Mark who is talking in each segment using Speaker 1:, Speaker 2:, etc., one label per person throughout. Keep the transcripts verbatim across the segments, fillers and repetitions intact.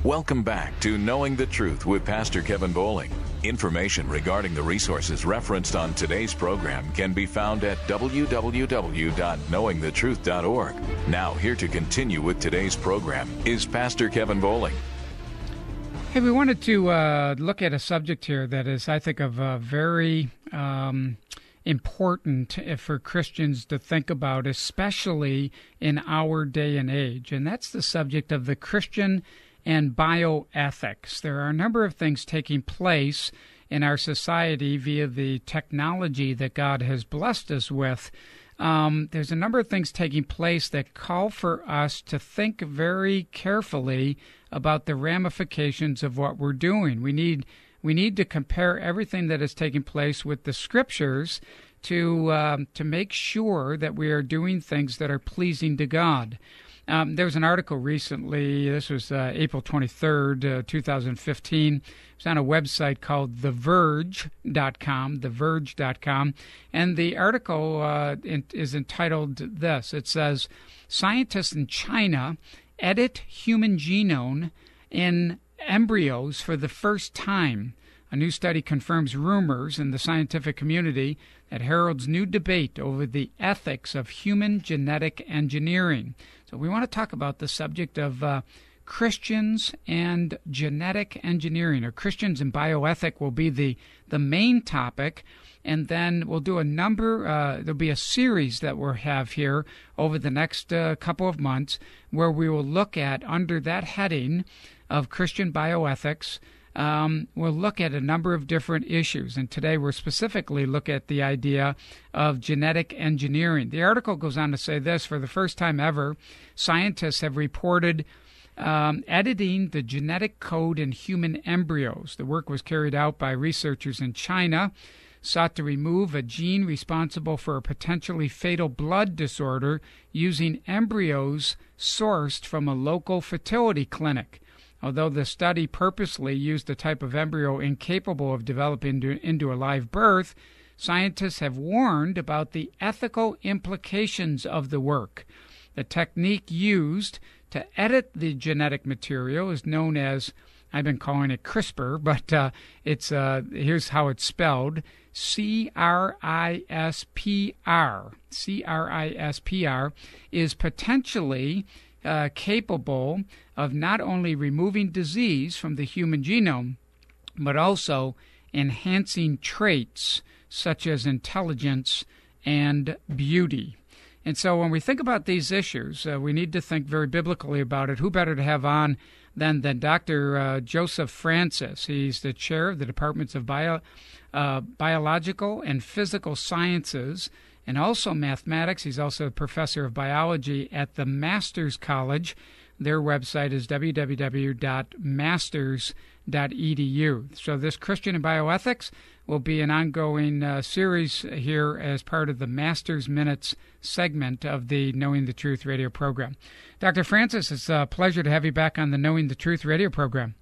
Speaker 1: Welcome back to Knowing the Truth with Pastor Kevin Bowling. Information regarding the resources referenced on today's program can be found at w w w dot knowing the truth dot org. Now, here to continue with today's program is Pastor Kevin Bowling.
Speaker 2: Hey, we wanted to uh, look at a subject here that is, I think, of uh, very um, important for Christians to think about, especially in our day and age, and that's the subject of the Christian and bioethics. There are a number of things taking place in our society via the technology that God has blessed us with. Um, there's a number of things taking place that call for us to think very carefully about the ramifications of what we're doing. We need we need to compare everything that is taking place with the Scriptures to um, to make sure that we are doing things that are pleasing to God. Um, there was an article recently, this was uh, April twenty-third, uh, two thousand fifteen. It was on a website called the verge dot com, the verge dot com, and the article uh, in, is entitled this. It says, scientists in China edit human genome in embryos for the first time. A new study confirms rumors in the scientific community that heralds new debate over the ethics of human genetic engineering. So we want to talk about the subject of uh, Christians and genetic engineering, or Christians and bioethic will be the, the main topic. And then we'll do a number, uh, there'll be a series that we'll have here over the next uh, couple of months where we will look at, under that heading of Christian bioethics, Um, we'll look at a number of different issues, and today we're specifically look at the idea of genetic engineering. The article goes on to say this: for the first time ever, scientists have reported um, editing the genetic code in human embryos. The work was carried out by researchers in China, sought to remove a gene responsible for a potentially fatal blood disorder using embryos sourced from a local fertility clinic. Although the study purposely used a type of embryo incapable of developing into, into a live birth, scientists have warned about the ethical implications of the work. The technique used to edit the genetic material is known as, I've been calling it CRISPR, but uh, it's uh, here's how it's spelled, C R I S P R. C R I S P R is potentially Uh, capable of not only removing disease from the human genome, but also enhancing traits such as intelligence and beauty. And so when we think about these issues, uh, we need to think very biblically about it. Who better to have on than, than Doctor Uh, Joseph Francis? He's the chair of the Departments of Bio, uh, Biological and Physical Sciences and also mathematics. He's also a professor of biology at the Masters College. Their website is w w w dot masters dot e d u. So this Christian and Bioethics will be an ongoing uh, series here as part of the Masters Minutes segment of the Knowing the Truth radio program. Doctor Francis, it's a pleasure to have you back on the Knowing the Truth radio program.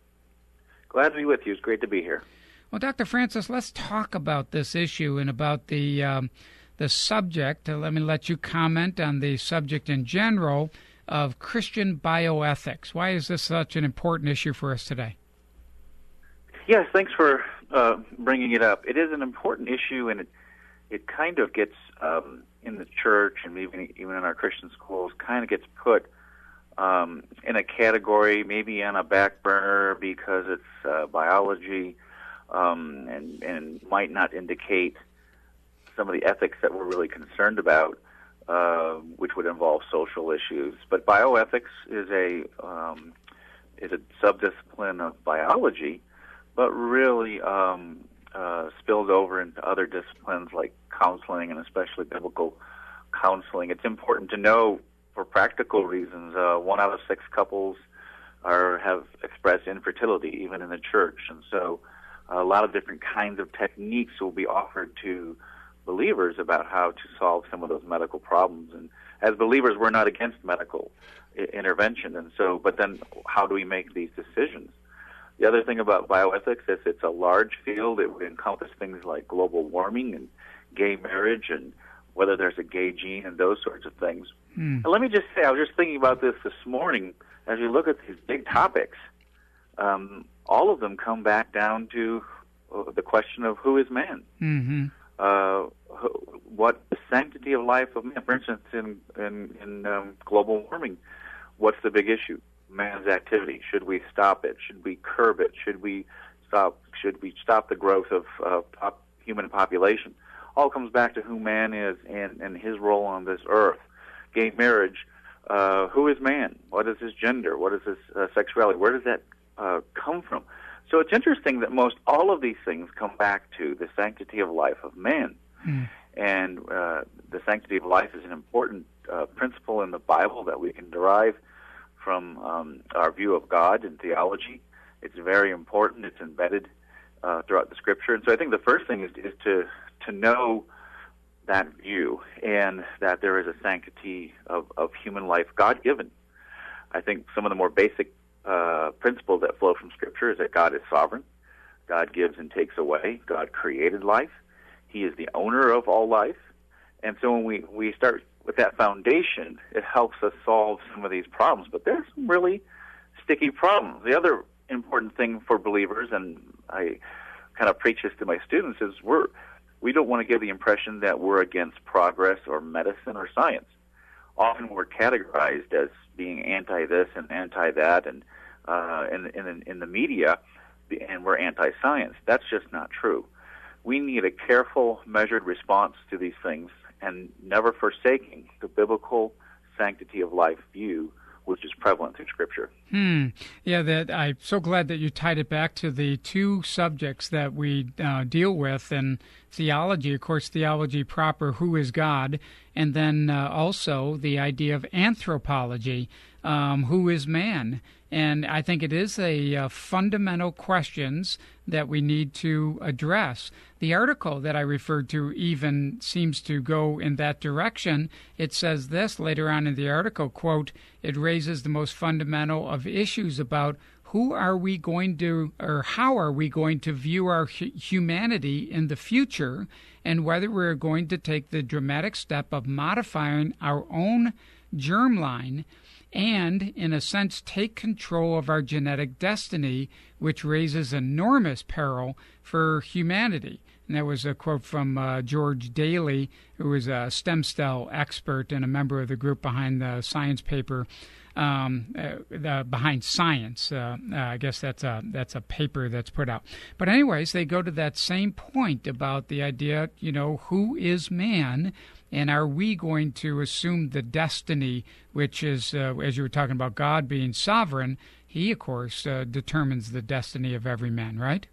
Speaker 3: Glad to be with you. It's great to be here.
Speaker 2: Well, Doctor Francis, let's talk about this issue and about the um, the subject. Uh, let me let you comment on the subject in general of Christian bioethics. Why is this such an important issue for us today?
Speaker 3: Yes, thanks for uh, bringing it up. It is an important issue, and it it kind of gets um, in the church and even even in our Christian schools, kind of gets put um, in a category, maybe on a back burner because it's uh, biology, um, and and might not indicate some of the ethics that we're really concerned about, uh, which would involve social issues. But bioethics is a um, is a subdiscipline of biology, but really um, uh, spills over into other disciplines like counseling, and especially biblical counseling. It's important to know, for practical reasons, uh, one out of six couples are have expressed infertility, even in the church, and so a lot of different kinds of techniques will be offered to believers about how to solve some of those medical problems. And as believers, we're not against medical I- intervention. And so, but then how do we make these decisions? The other thing about bioethics is it's a large field. It would encompass things like global warming and gay marriage and whether there's a gay gene and those sorts of things. Hmm. And let me just say, I was just thinking about this this morning as we look at these big topics. um, all of them come back down to uh, the question of who is man.
Speaker 2: Mm-hmm.
Speaker 3: Uh, what the sanctity of life of man. For instance, in in, in um, global warming, what's the big issue? Man's activity. Should we stop it? Should we curb it? Should we stop? Should we stop the growth of uh, pop, human population? All comes back to who man is and, and his role on this earth. Gay marriage. Uh, who is man? What is his gender? What is his uh, sexuality? Where does that uh, come from? So it's interesting that most all of these things come back to the sanctity of life of man. Mm. And uh, the sanctity of life is an important uh, principle in the Bible that we can derive from um, our view of God and theology. It's very important. It's embedded uh, throughout the Scripture. And so I think the first thing is, is to to know that view and that there is a sanctity of, of human life, God-given. I think some of the more basic uh, principles that flow from Scripture is that God is sovereign. God gives and takes away. God created life. He is the owner of all life. And so when we, we start with that foundation, it helps us solve some of these problems. But there's some really sticky problems. The other important thing for believers, and I kind of preach this to my students, is we're we don't want to give the impression that we're against progress or medicine or science. Often we're categorized as being anti-this and anti-that, and uh, in, in, in the media, and we're anti-science. That's just not true. We need a careful, measured response to these things, and never forsaking the biblical sanctity of life view, which is prevalent through Scripture.
Speaker 2: Hmm. Yeah, that I'm so glad that you tied it back to the two subjects that we uh, deal with in theology. Of course, theology proper, who is God, and then uh, also the idea of anthropology, um, who is man. And I think it is a uh, fundamental questions that we need to address. The article that I referred to even seems to go in that direction. It says this later on in the article, quote, it raises the most fundamental of issues about who are we going to, or how are we going to view our hu- humanity in the future, and whether we're going to take the dramatic step of modifying our own germline and, in a sense, take control of our genetic destiny, which raises enormous peril for humanity. And that was a quote from uh, George Daly, who is a stem cell expert and a member of the group behind the science paper, um, uh, the, behind Science. Uh, uh, I guess that's a, that's a paper that's put out. But anyways, they go to that same point about the idea, you know, who is man? And are we going to assume the destiny, which is, uh, as you were talking about God being sovereign, he, of course, uh, determines the destiny of every man, right?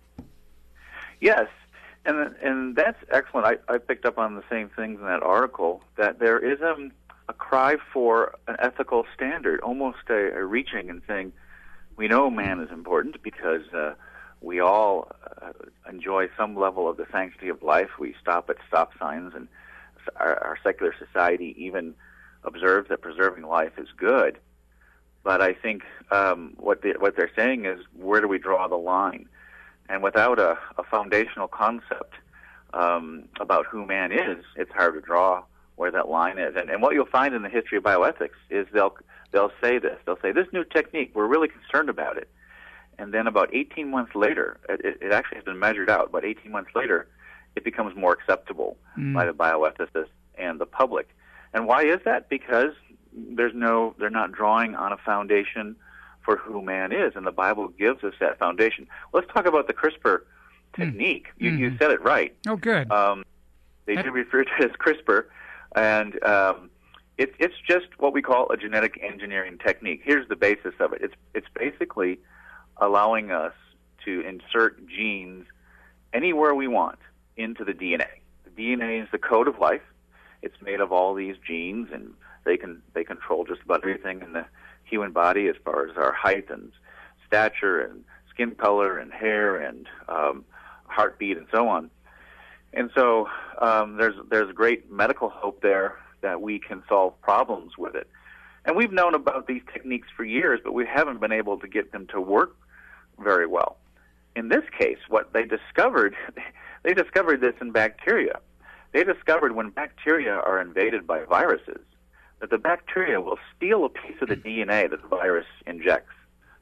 Speaker 3: Yes, and and that's excellent. I, I picked up on the same things in that article, that there is a, a cry for an ethical standard, almost a, a reaching and saying, we know man is important because uh, we all uh, enjoy some level of the sanctity of life. We stop at stop signs, and Our, our secular society even observes that preserving life is good. But I think um, what the, what they're saying is, where do we draw the line? And without a, a foundational concept um, about who man is, it's hard to draw where that line is. And, and what you'll find in the history of bioethics is they'll they'll say this. They'll say, this new technique, we're really concerned about it. And then about eighteen months later, it, it actually has been measured out, but eighteen months later, it becomes more acceptable mm. by the bioethicists and the public. And why is that? Because there's no, they're not drawing on a foundation for who man is, and the Bible gives us that foundation. Let's talk about the CRISPR technique. Mm. You, mm-hmm. you said it right.
Speaker 2: Oh, good.
Speaker 3: Um, they do refer to it as CRISPR, and um, it, it's just what we call a genetic engineering technique. Here's the basis of it. It's it's basically allowing us to insert genes anywhere we want into the D N A. The D N A is the code of life. It's made of all these genes, and they can they control just about everything in the human body as far as our height and stature and skin color and hair and um, heartbeat and so on. And so um, there's there's great medical hope there that we can solve problems with it. And we've known about these techniques for years, but we haven't been able to get them to work very well. In this case, what they discovered, they discovered this in bacteria. They discovered when bacteria are invaded by viruses, that the bacteria will steal a piece of the D N A that the virus injects.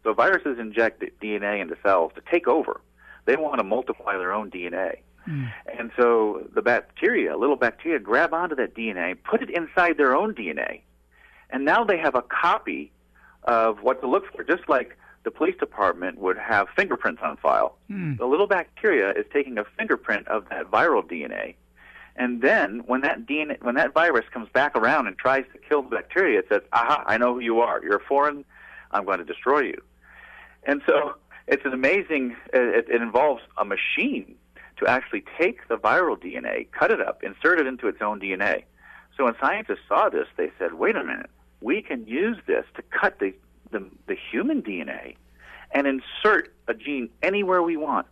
Speaker 3: So viruses inject D N A into cells to take over. They want to multiply their own D N A. Mm. And so the bacteria, little bacteria, grab onto that D N A, put it inside their own D N A, and now they have a copy of what to look for, just like the police department would have fingerprints on file. Mm. The little bacteria is taking a fingerprint of that viral D N A, and then when that D N A, when that virus comes back around and tries to kill the bacteria, it says, aha, I know who you are. You're foreign. I'm going to destroy you. And so it's an amazing, it, it involves a machine to actually take the viral D N A, cut it up, insert it into its own D N A. So when scientists saw this, they said, wait a minute, we can use this to cut the, the, the human D N A and insert a gene anywhere we want.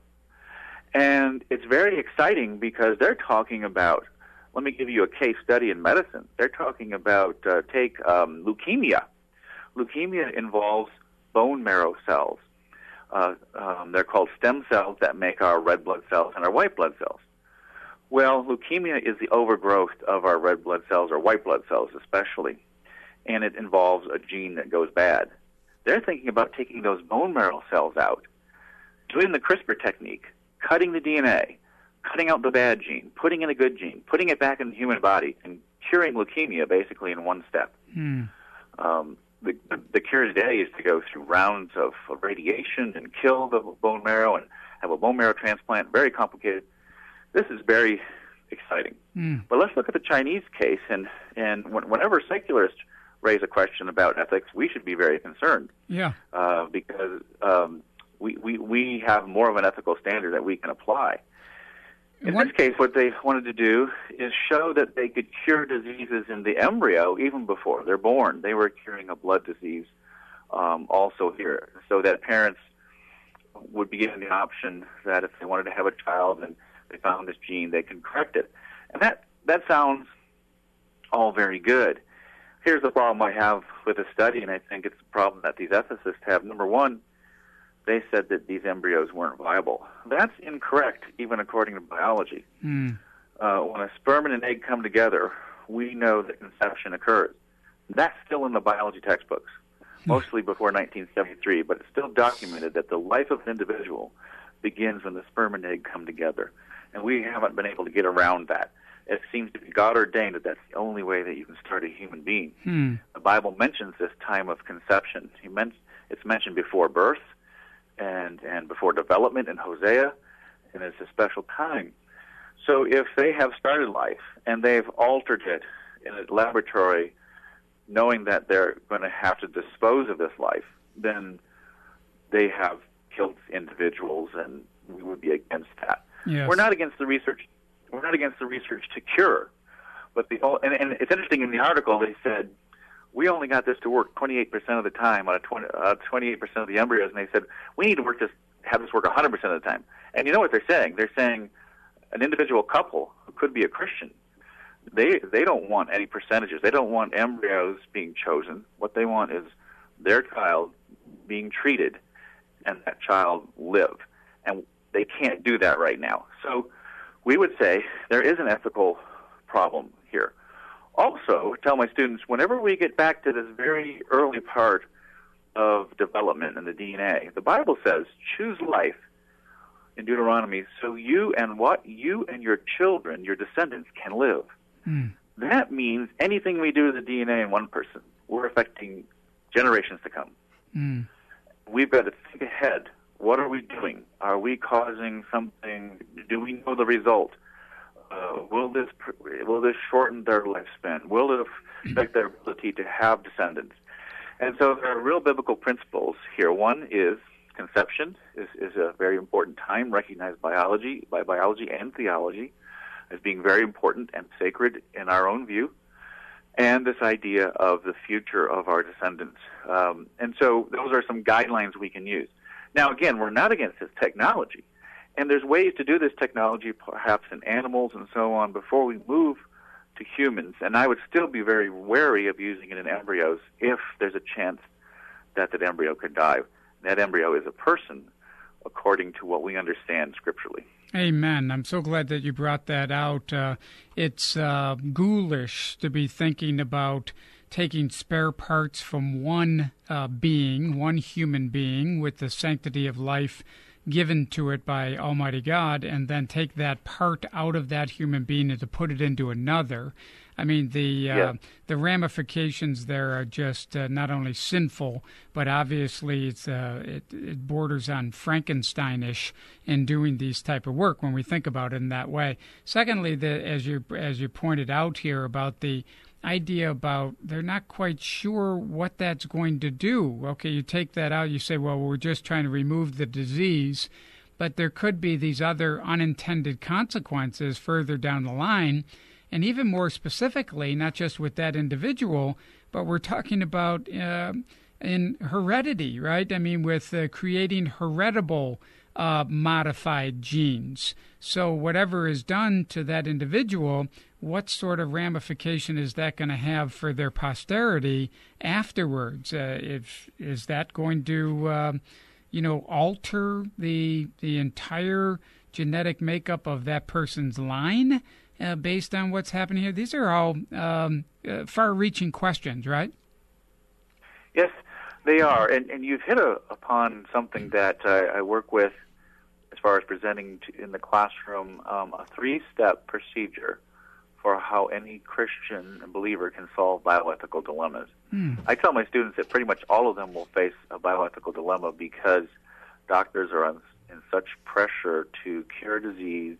Speaker 3: And it's very exciting because they're talking about, let me give you a case study in medicine. They're talking about, uh, take um, leukemia. Leukemia involves bone marrow cells. Uh, um, they're called stem cells that make our red blood cells and our white blood cells. Well, leukemia is the overgrowth of our red blood cells or white blood cells especially, and it involves a gene that goes bad. They're thinking about taking those bone marrow cells out, doing the CRISPR technique, cutting the D N A, cutting out the bad gene, putting in a good gene, putting it back in the human body, and curing leukemia basically in one step. Hmm. Um, The, the cure today is to go through rounds of, of radiation and kill the bone marrow and have a bone marrow transplant. Very complicated. This is very exciting. Mm. But let's look at the Chinese case. And, and whenever secularists raise a question about ethics, we should be very concerned. Yeah. Uh, because um, we, we, we have more of an ethical standard that we can apply. In what? This case, what they wanted to do is show that they could cure diseases in the embryo even before they're born. They were curing a blood disease um, also here, so that parents would be given the option that if they wanted to have a child and they found this gene, they can correct it. And that, that sounds all very good. Here's the problem I have with the study, and I think it's a problem that these ethicists have. Number one, they said that these embryos weren't viable. That's incorrect, even according to biology. Mm. Uh, when a sperm and an egg come together, we know that conception occurs. That's still in the biology textbooks, mostly before nineteen seventy-three, but it's still documented that the life of an individual begins when the sperm and egg come together. And we haven't been able to get around that. It seems to be God ordained that that's the only way that you can start a human being. Hmm. The Bible mentions this time of conception. He men- it's mentioned before birth, and and before development in Hosea, and it's a special time. So if they have started life and they've altered it in a laboratory, knowing that they're going to have to dispose of this life, then they have killed individuals, and we would be against that. Yes. We're not against the research. We're not against the research to cure, but the and, and it's interesting in the article they said, we only got this to work twenty-eight percent of the time out of twenty, uh, twenty-eight percent of the embryos, and they said, we need to work this, have this work one hundred percent of the time. And you know what they're saying? They're saying an individual couple who could be a Christian, they they don't want any percentages. They don't want embryos being chosen. What they want is their child being treated and that child live. And they can't do that right now. So we would say there is an ethical problem here. Also, tell my students, whenever we get back to this very early part of development in the D N A, the Bible says, choose life in Deuteronomy so you and what? You and your children, your descendants, can live. Mm. That means anything we do to the D N A in one person, we're affecting generations to come. Mm. We've got to think ahead. What are we doing? Are we causing something? Do we know the result? Uh, will this will this shorten their lifespan? Will it affect their ability to have descendants? And so there are real biblical principles here. One is conception is, is a very important time, recognized biology by biology and theology as being very important and sacred in our own view, and this idea of the future of our descendants. Um, and so those are some guidelines we can use. Now, again, we're not against this technology. And there's ways to do this technology, perhaps in animals and so on, before we move to humans. And I would still be very wary of using it in embryos if there's a chance that that embryo could die. That embryo is a person, according to what we understand scripturally.
Speaker 2: Amen. I'm so glad that you brought that out. Uh, it's uh, ghoulish to be thinking about taking spare parts from one uh, being, one human being, with the sanctity of life given to it by Almighty God, and then take that part out of that human being and to put it into another. I mean, the uh,
Speaker 3: yeah.
Speaker 2: the ramifications there are just uh, not only sinful, but obviously it's uh, it, it borders on Frankensteinish in doing these type of work when we think about it in that way. Secondly, the, as you as you pointed out here about the idea about they're not quite sure what that's going to do. Okay, you take that out, you say, well, we're just trying to remove the disease, but there could be these other unintended consequences further down the line. And even more specifically, not just with that individual, but we're talking about uh, in heredity, right? I mean, with uh, creating heritable uh, modified genes. So whatever is done to that individual, what sort of ramification is that going to have for their posterity afterwards? Uh, if is that going to, uh, you know, alter the the entire genetic makeup of that person's line? Uh, based on what's happening here? These are all um, uh, far-reaching questions, right?
Speaker 3: Yes, they are. And, and you've hit a, upon something that uh, I work with as far as presenting to, in the classroom, um, a three-step procedure for how any Christian believer can solve bioethical dilemmas. Hmm. I tell my students that pretty much all of them will face a bioethical dilemma because doctors are on, in such pressure to cure disease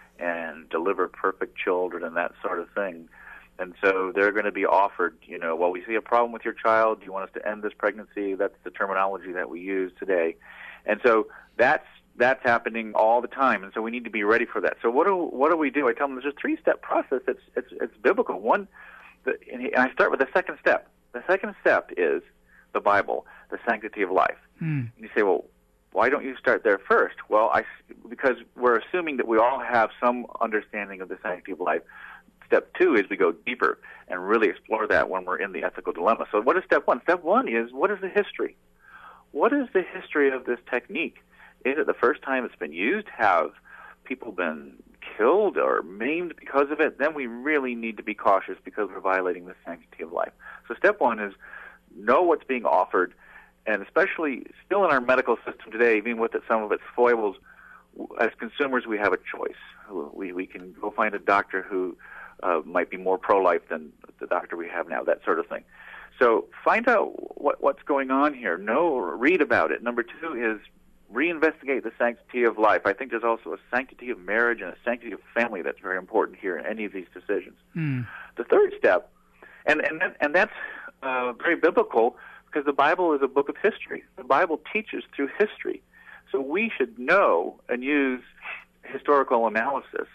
Speaker 3: and deliver perfect children and that sort of thing. And so they're going to be offered, you know, well, we see a problem with your child. Do you want us to end this pregnancy? That's the terminology that we use today. And so that's that's happening all the time. And so we need to be ready for that. So what do what do we do? I tell them there's a three-step process. It's it's it's biblical. One, the, and I start with the second step. The second step is the Bible, the sanctity of life. Mm. And you say, well, why don't you start there first? Well, I, because we're assuming that we all have some understanding of the sanctity of life. Step two is we go deeper and really explore that when we're in the ethical dilemma. So what is step one? Step one is, what is the history? What is the history of this technique? Is it the first time it's been used? Have people been killed or maimed because of it? Then we really need to be cautious because we're violating the sanctity of life. So step one is know what's being offered. And especially still in our medical system today, even with some of its foibles, as consumers, we have a choice. We we can go find a doctor who uh, might be more pro-life than the doctor we have now, that sort of thing. So find out what what's going on here. Know, read about it. Number two is reinvestigate the sanctity of life. I think there's also a sanctity of marriage and a sanctity of family that's very important here in any of these decisions. Mm. The third step, and and that, and that's uh, very biblical, because the Bible is a book of history. The Bible teaches through history. So we should know and use historical analysis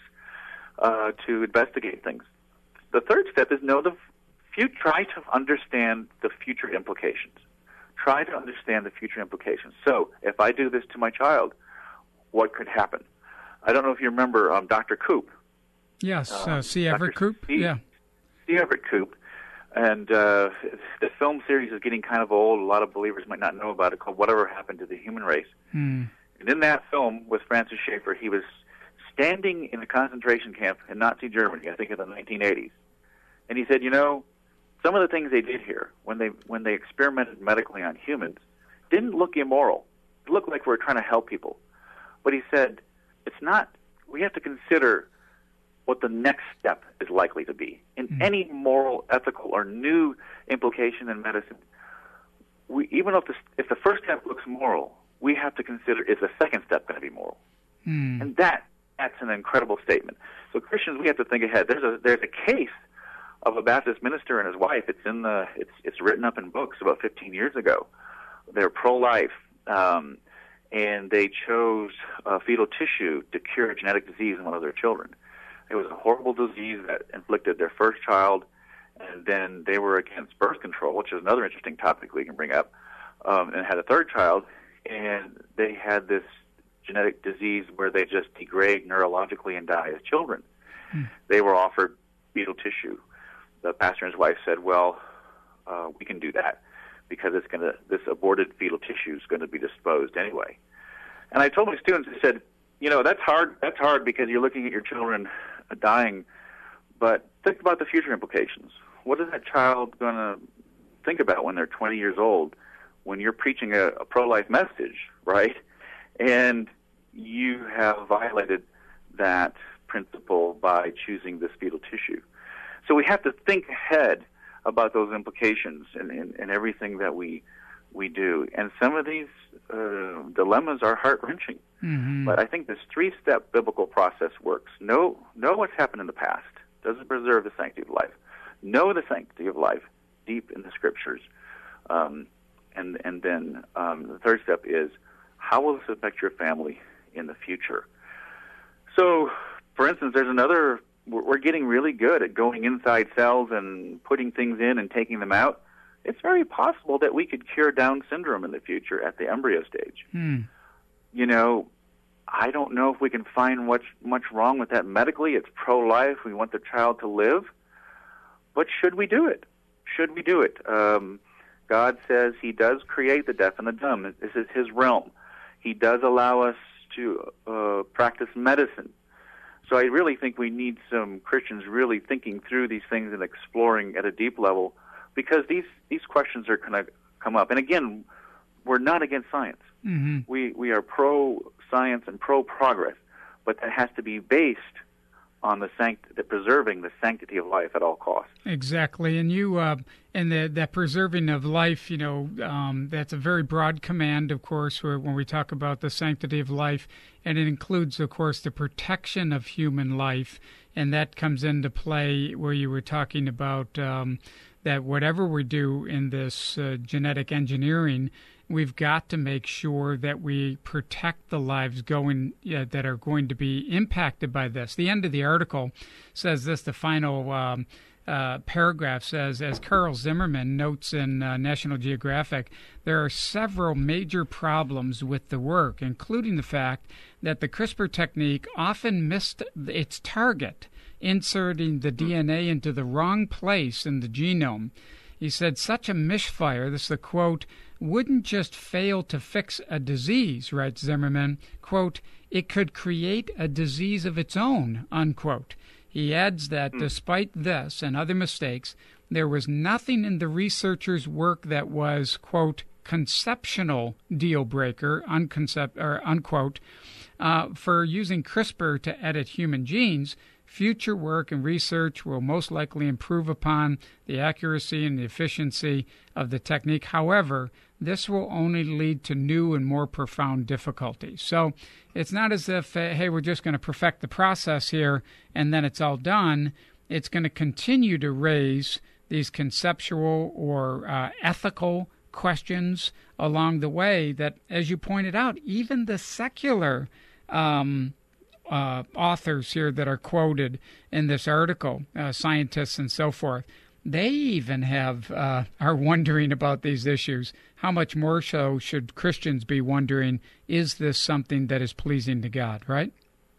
Speaker 3: uh, to investigate things. The third step is know the future. Try to understand the future implications. Try to understand the future implications. So if I do this to my child, what could happen? I don't know if you remember um, Doctor Koop.
Speaker 2: Yes, uh, uh, C. Everett Koop. Yeah.
Speaker 3: C. Everett Koop. And uh, the film series is getting kind of old. A lot of believers might not know about it, called Whatever Happened to the Human Race. Hmm. And in that film with Francis Schaeffer, he was standing in a concentration camp in Nazi Germany, I think in the nineteen eighties. And he said, you know, some of the things they did here, when they when they experimented medically on humans, didn't look immoral. It looked like we were trying to help people. But he said, it's not, we have to consider what the next step is likely to be. In mm-hmm. any moral, ethical, or new implication in medicine, we, even if the, if the first step looks moral, we have to consider, is the second step going to be moral? Mm. And that that's an incredible statement. So Christians, we have to think ahead. There's a there's a case of a Baptist minister and his wife. It's in the it's it's written up in books about fifteen years ago. They're pro-life, um, and they chose uh, fetal tissue to cure a genetic disease in one of their children. It was a horrible disease that inflicted their first child, and then they were against birth control, which is another interesting topic we can bring up, um, and had a third child, and they had this genetic disease where they just degrade neurologically and die as children. Hmm. They were offered fetal tissue. The pastor and his wife said, well, uh, we can do that because it's going to, this aborted fetal tissue is going to be disposed anyway. And I told my students, I said, you know, that's hard, that's hard because you're looking at your children dying, but think about the future implications. what is that child going to think about when they're twenty years old, when you're preaching a, a pro-life message, right? And you have violated that principle by choosing this fetal tissue. So we have to think ahead about those implications in, in, in everything that we we do. And some of these uh, dilemmas are heart-wrenching. Mm-hmm. But I think this three-step biblical process works. Know, know what's happened in the past. Does it preserve the sanctity of life? Know the sanctity of life deep in the Scriptures. Um, and, and then um, the third step is, how will this affect your family in the future? So, for instance, there's another, we're getting really good at going inside cells and putting things in and taking them out. It's very possible that we could cure Down syndrome in the future at the embryo stage. Hmm. You know, I don't know if we can find what's much wrong with that medically. It's pro-life. We want the child to live. But should we do it? Should we do it? Um, God says he does create the deaf and the dumb. This is his realm. He does allow us to uh, practice medicine. So I really think we need some Christians really thinking through these things and exploring at a deep level, because these, these questions are going to come up. And again, we're not against science. Mm-hmm. We we are pro-science and pro-progress, but that has to be based on the sanct- the preserving the sanctity of life at all costs.
Speaker 2: Exactly, and you uh, and the that preserving of life, you know, um, that's a very broad command, of course, where, when we talk about the sanctity of life, and it includes, of course, the protection of human life, and that comes into play where you were talking about um, that whatever we do in this uh, genetic engineering, we've got to make sure that we protect the lives going uh, that are going to be impacted by this. The end of the article says this, the final um, uh, paragraph says, as Carl Zimmerman notes in uh, National Geographic, there are several major problems with the work, including the fact that the CRISPR technique often missed its target, inserting the D N A into the wrong place in the genome. He said, such a misfire, this is the quote, wouldn't just fail to fix a disease, writes Zimmerman, quote, it could create a disease of its own, unquote. He adds that despite this and other mistakes, there was nothing in the researchers' work that was, quote, conceptual deal breaker, unconcept, or unquote, uh, for using CRISPR to edit human genes. Future work and research will most likely improve upon the accuracy and the efficiency of the technique. However, this will only lead to new and more profound difficulties. So it's not as if, uh, hey, we're just going to perfect the process here and then it's all done. It's going to continue to raise these conceptual or uh, ethical questions along the way that, as you pointed out, even the secular um Uh, authors here that are quoted in this article, uh, scientists and so forth, they even have uh, are wondering about these issues. How much more so should Christians be wondering, is this something that is pleasing to God, right?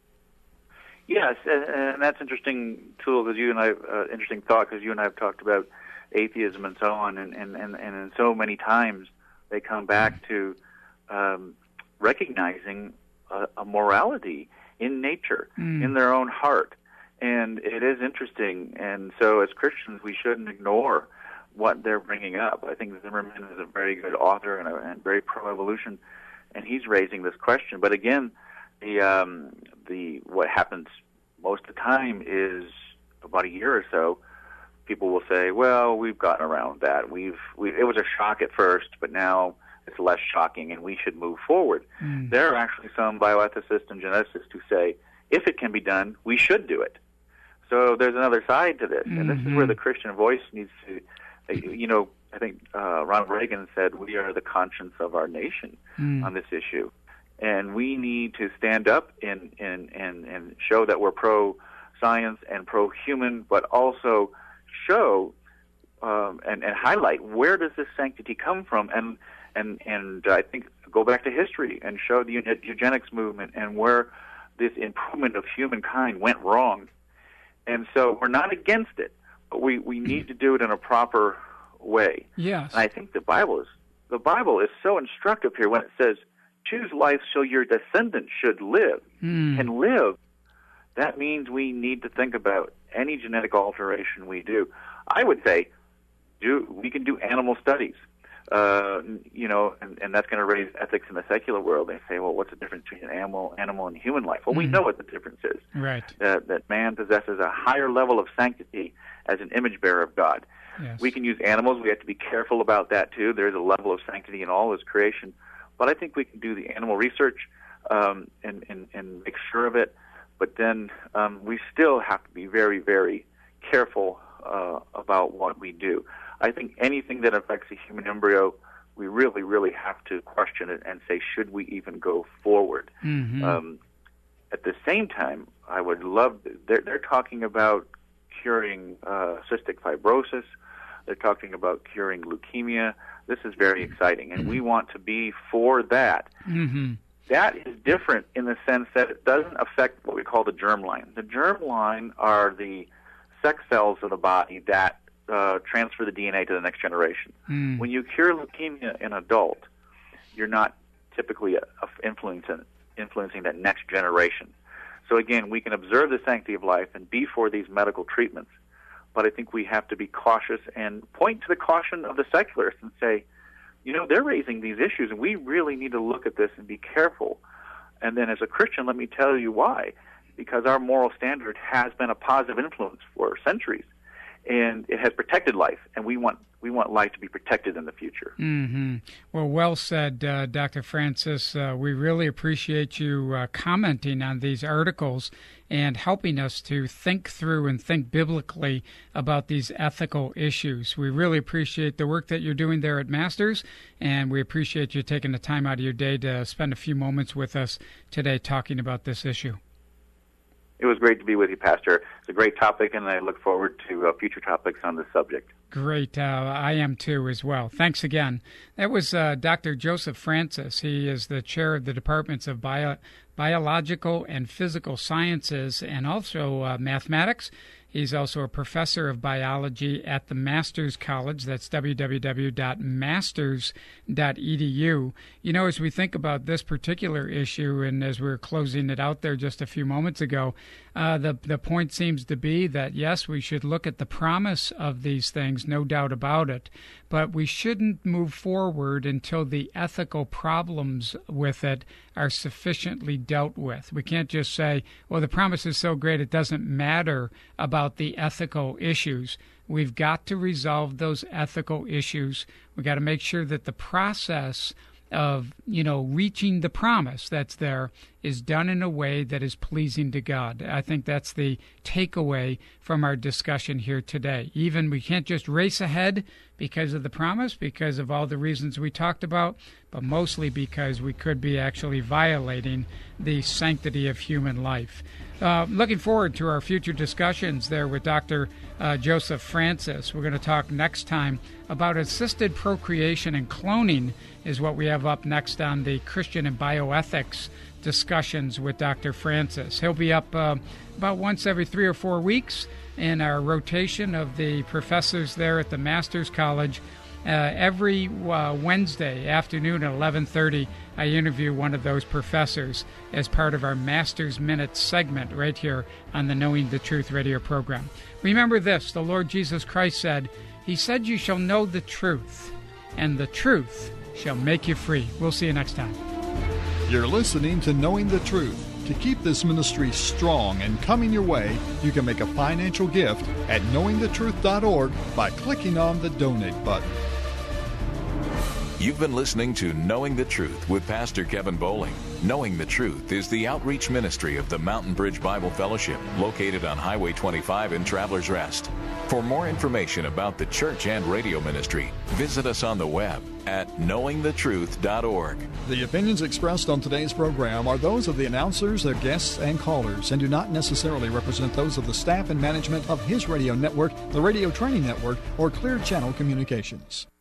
Speaker 3: Yes, and, and that's interesting, Tool, because you and I, uh, interesting thought, because you and I have talked about atheism and so on, and, and, and, and so many times they come back to um, recognizing a, a morality in nature, mm. in their own heart. And it is interesting. And so as Christians, we shouldn't ignore what they're bringing up. I think Zimmerman is a very good author and, a, and very pro-evolution, and he's raising this question. But again, the um, the what happens most of the time is about a year or so, people will say, well, we've gotten around that. We've we, It was a shock at first, but now it's less shocking, and we should move forward. Mm. There are actually some bioethicists and geneticists who say, if it can be done, we should do it. So there's another side to this, mm-hmm. and this is where the Christian voice needs to, you know, I think uh, Ronald Reagan said, we are the conscience of our nation mm. on this issue. And we need to stand up and, and, and, and show that we're pro-science and pro-human, but also show um, and, and highlight where does this sanctity come from, and And and I think go back to history and show the eugenics movement and where this improvement of humankind went wrong. And so we're not against it, but we, we need to do it in a proper way.
Speaker 2: Yes.
Speaker 3: And I think the Bible is the Bible is so instructive here when it says, choose life so your descendants should live mm. and live. That means we need to think about any genetic alteration we do. I would say do we can do animal studies. Uh, you know, and, and that's going to raise ethics in the secular world. They say, well, what's the difference between an animal, animal and human life? Well, we
Speaker 2: mm-hmm.
Speaker 3: know what the difference is.
Speaker 2: Right.
Speaker 3: Uh, that man possesses a higher level of sanctity as an image bearer of God.
Speaker 2: Yes.
Speaker 3: We can use animals. We have to be careful about that, too. There's a level of sanctity in all His creation. But I think we can do the animal research um, and, and, and make sure of it. But then um, we still have to be very, very careful uh, about what we do. I think anything that affects a human embryo, we really, really have to question it and say, should we even go forward?
Speaker 2: Mm-hmm.
Speaker 3: Um, at the same time, I would love, they're, they're talking about curing uh, cystic fibrosis. They're talking about curing leukemia. This is very exciting, and we want to be for that.
Speaker 2: Mm-hmm.
Speaker 3: That is different in the sense that it doesn't affect what we call the germline. The germline are the sex cells of the body that Uh, transfer the D N A to the next generation.
Speaker 2: Mm.
Speaker 3: When you cure leukemia in an adult, you're not typically uh, influencing, influencing that next generation. So again, we can observe the sanctity of life and be for these medical treatments, but I think we have to be cautious and point to the caution of the secularists and say, you know, they're raising these issues, and we really need to look at this and be careful. And then as a Christian, let me tell you why. Because our moral standard has been a positive influence for centuries. And it has protected life, and we want we want life to be protected in the future.
Speaker 2: Mm-hmm. Well, well said, uh, Doctor Francis. Uh, we really appreciate you uh, commenting on these articles and helping us to think through and think biblically about these ethical issues. We really appreciate the work that you're doing there at Masters, and we appreciate you taking the time out of your day to spend a few moments with us today talking about this issue.
Speaker 3: It was great to be with you, Pastor. It's a great topic, and I look forward to uh, future topics on this subject.
Speaker 2: Great. Uh, I am too as well. Thanks again. That was uh, Doctor Joseph Francis. He is the chair of the Departments of Bio- Biological and Physical Sciences and also uh, Mathematics. He's also a professor of biology at the Masters College. That's w w w dot masters dot e d u. You know, as we think about this particular issue, and as we were closing it out there just a few moments ago, uh, the, the point seems to be that, yes, we should look at the promise of these things, no doubt about it, but we shouldn't move forward until the ethical problems with it are sufficiently dealt with. We can't just say, well, the promise is so great it doesn't matter about the ethical issues. We've got to resolve those ethical issues. We've got to make sure that the process of, you know, reaching the promise that's there is done in a way that is pleasing to God. I think that's the takeaway from our discussion here today. Even we can't just race ahead because of the promise, because of all the reasons we talked about, but mostly because we could be actually violating the sanctity of human life. Uh, looking forward to our future discussions there with Doctor Uh, Joseph Francis. We're going to talk next time about assisted procreation and cloning is what we have up next on the Christian and bioethics discussions with Doctor Francis. He'll be up uh, about once every three or four weeks in our rotation of the professors there at the Masters College. Uh, every uh, Wednesday afternoon at eleven thirty, I interview one of those professors as part of our Masters Minute segment right here on the Knowing the Truth radio program. Remember this, the Lord Jesus Christ said, He said you shall know the truth, and the truth shall make you free. We'll see you next time.
Speaker 4: You're listening to Knowing the Truth. To keep this ministry strong and coming your way, you can make a financial gift at knowing the truth dot org by clicking on the donate button.
Speaker 1: You've been listening to Knowing the Truth with Pastor Kevin Bowling. Knowing the Truth is the outreach ministry of the Mountain Bridge Bible Fellowship, located on Highway twenty-five in Travelers Rest. For more information about the church and radio ministry, visit us on the web at knowing the truth dot org.
Speaker 4: The opinions expressed on today's program are those of the announcers, their guests, and callers, and do not necessarily represent those of the staff and management of His Radio Network, the Radio Training Network, or Clear Channel Communications.